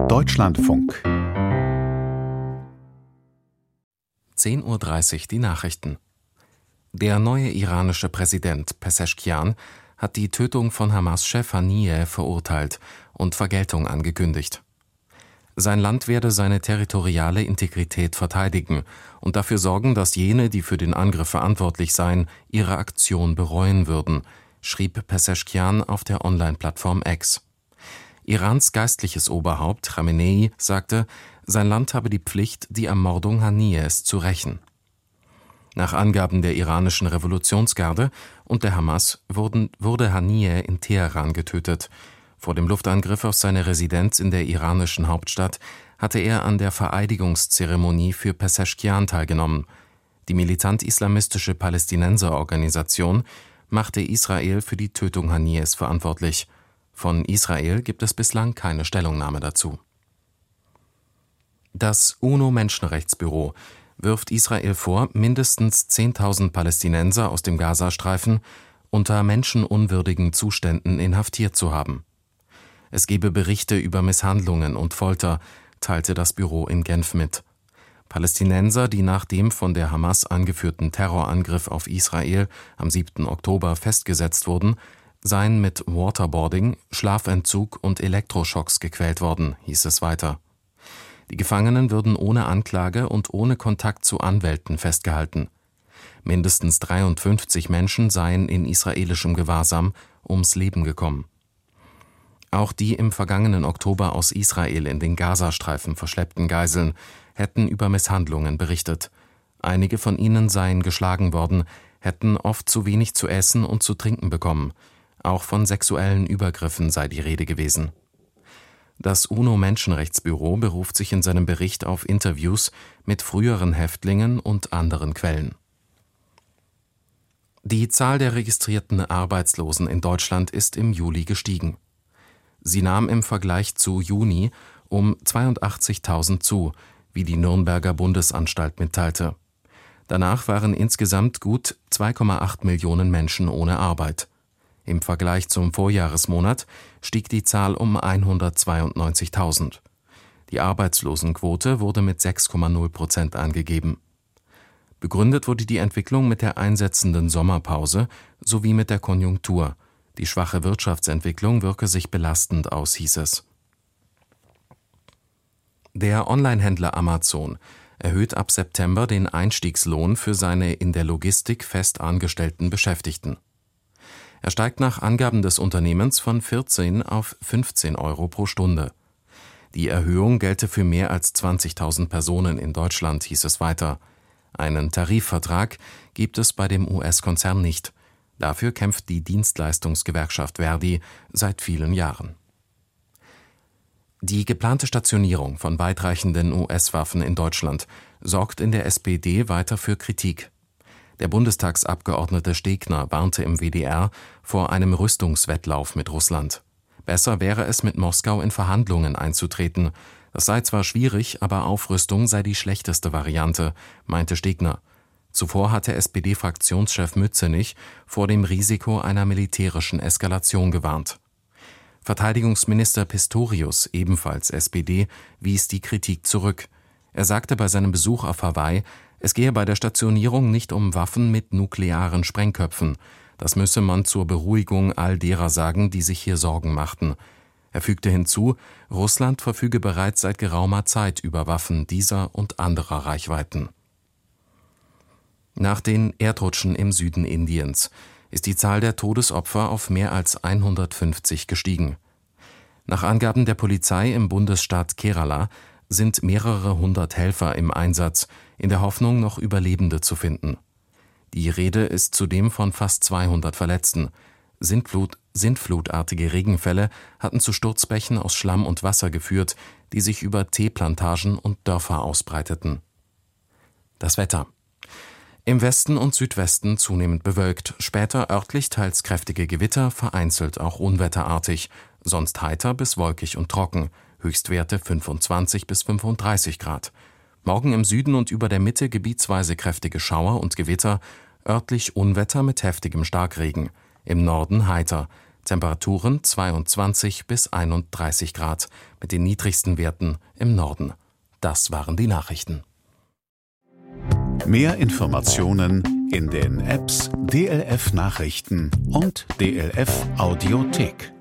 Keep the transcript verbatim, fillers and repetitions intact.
Deutschlandfunk. zehn Uhr dreißig die Nachrichten. Der neue iranische Präsident Pezeshkian hat die Tötung von Hamas-Chef Haniyeh verurteilt und Vergeltung angekündigt. Sein Land werde seine territoriale Integrität verteidigen und dafür sorgen, dass jene, die für den Angriff verantwortlich seien, ihre Aktion bereuen würden, schrieb Pezeshkian auf der Online-Plattform X. Irans geistliches Oberhaupt Chamenei sagte, sein Land habe die Pflicht, die Ermordung Haniyehs zu rächen. Nach Angaben der iranischen Revolutionsgarde und der Hamas wurden, wurde Haniyeh in Teheran getötet. Vor dem Luftangriff auf seine Residenz in der iranischen Hauptstadt hatte er an der Vereidigungszeremonie für Pezeshkian teilgenommen. Die militant-islamistische Palästinenserorganisation machte Israel für die Tötung Haniyehs verantwortlich. Von Israel gibt es bislang keine Stellungnahme dazu. Das UNO-Menschenrechtsbüro wirft Israel vor, mindestens zehntausend Palästinenser aus dem Gazastreifen unter menschenunwürdigen Zuständen inhaftiert zu haben. Es gebe Berichte über Misshandlungen und Folter, teilte das Büro in Genf mit. Palästinenser, die nach dem von der Hamas angeführten Terrorangriff auf Israel am siebten Oktober festgesetzt wurden, seien mit Waterboarding, Schlafentzug und Elektroschocks gequält worden, hieß es weiter. Die Gefangenen würden ohne Anklage und ohne Kontakt zu Anwälten festgehalten. Mindestens dreiundfünfzig Menschen seien in israelischem Gewahrsam ums Leben gekommen. Auch die im vergangenen Oktober aus Israel in den Gazastreifen verschleppten Geiseln hätten über Misshandlungen berichtet. Einige von ihnen seien geschlagen worden, hätten oft zu wenig zu essen und zu trinken bekommen. Auch von sexuellen Übergriffen sei die Rede gewesen. Das UNO-Menschenrechtsbüro beruft sich in seinem Bericht auf Interviews mit früheren Häftlingen und anderen Quellen. Die Zahl der registrierten Arbeitslosen in Deutschland ist im Juli gestiegen. Sie nahm im Vergleich zu Juni um zweiundachtzigtausend zu, wie die Nürnberger Bundesanstalt mitteilte. Danach waren insgesamt gut zwei Komma acht Millionen Menschen ohne Arbeit. Im Vergleich zum Vorjahresmonat stieg die Zahl um hundertzweiundneunzigtausend. Die Arbeitslosenquote wurde mit sechs Komma null Prozent angegeben. Begründet wurde die Entwicklung mit der einsetzenden Sommerpause sowie mit der Konjunktur. Die schwache Wirtschaftsentwicklung wirke sich belastend aus, hieß es. Der Onlinehändler Amazon erhöht ab September den Einstiegslohn für seine in der Logistik fest angestellten Beschäftigten. Er steigt nach Angaben des Unternehmens von vierzehn auf fünfzehn Euro pro Stunde. Die Erhöhung gelte für mehr als zwanzigtausend Personen in Deutschland, hieß es weiter. Einen Tarifvertrag gibt es bei dem U S-Konzern nicht. Dafür kämpft die Dienstleistungsgewerkschaft Verdi seit vielen Jahren. Die geplante Stationierung von weitreichenden U S-Waffen in Deutschland sorgt in der S P D weiter für Kritik. Der Bundestagsabgeordnete Stegner warnte im W D R vor einem Rüstungswettlauf mit Russland. Besser wäre es, mit Moskau in Verhandlungen einzutreten. Das sei zwar schwierig, aber Aufrüstung sei die schlechteste Variante, meinte Stegner. Zuvor hatte S P D-Fraktionschef Mützenich vor dem Risiko einer militärischen Eskalation gewarnt. Verteidigungsminister Pistorius, ebenfalls S P D, wies die Kritik zurück. Er sagte bei seinem Besuch auf Hawaii, es gehe bei der Stationierung nicht um Waffen mit nuklearen Sprengköpfen. Das müsse man zur Beruhigung all derer sagen, die sich hier Sorgen machten. Er fügte hinzu, Russland verfüge bereits seit geraumer Zeit über Waffen dieser und anderer Reichweiten. Nach den Erdrutschen im Süden Indiens ist die Zahl der Todesopfer auf mehr als hundertfünfzig gestiegen. Nach Angaben der Polizei im Bundesstaat Kerala sind mehrere hundert Helfer im Einsatz, in der Hoffnung, noch Überlebende zu finden. Die Rede ist zudem von fast zweihundert Verletzten. Sintflut, sintflutartige Regenfälle hatten zu Sturzbächen aus Schlamm und Wasser geführt, die sich über Teeplantagen und Dörfer ausbreiteten. Das Wetter. Im Westen und Südwesten zunehmend bewölkt, später örtlich teils kräftige Gewitter, vereinzelt auch unwetterartig, sonst heiter bis wolkig und trocken, Höchstwerte fünfundzwanzig bis fünfunddreißig Grad. Morgen im Süden und über der Mitte gebietsweise kräftige Schauer und Gewitter, örtlich Unwetter mit heftigem Starkregen, im Norden heiter, Temperaturen zweiundzwanzig bis einunddreißig Grad, mit den niedrigsten Werten im Norden. Das waren die Nachrichten. Mehr Informationen in den Apps D L F Nachrichten und D L F Audiothek.